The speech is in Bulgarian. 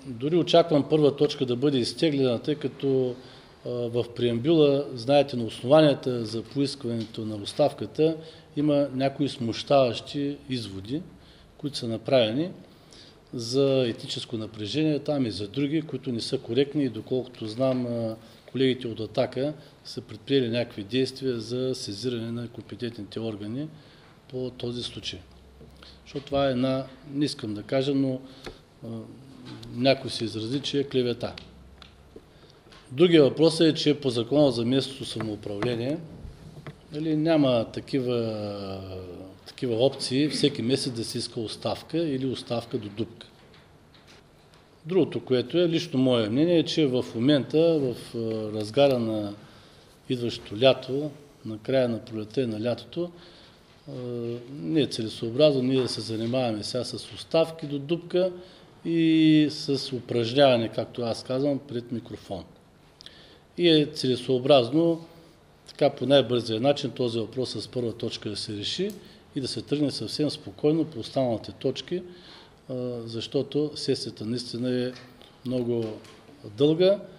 Дори очаквам първа точка да бъде изтеглена, тъй като в преамбюла, знаете, на основанията за поискването на оставката има някои смущаващи изводи, които са направени за етническо напрежение, там и за други, които не са коректни и доколкото знам, колегите от „Атака“ са предприели някакви действия за сезиране на компетентните органи по този случай. Защото това е не искам да кажа, но някой се изрази, че е клевета. Другия въпрос е, че по Закона за местното самоуправление няма такива опции всеки месец да се иска оставка или оставка до дупка. Другото, което е лично мое мнение, е, че в момента, в разгара на идващото лято, на края на пролетта и на лятото, не е целесообразно ние да се занимаваме сега с оставки до дупка и с упражняване, както аз казвам, пред микрофон. И е целесообразно така по най-бързия начин този въпрос с първа точка да се реши и да се тръгне съвсем спокойно по останалите точки, защото сесията наистина е много дълга.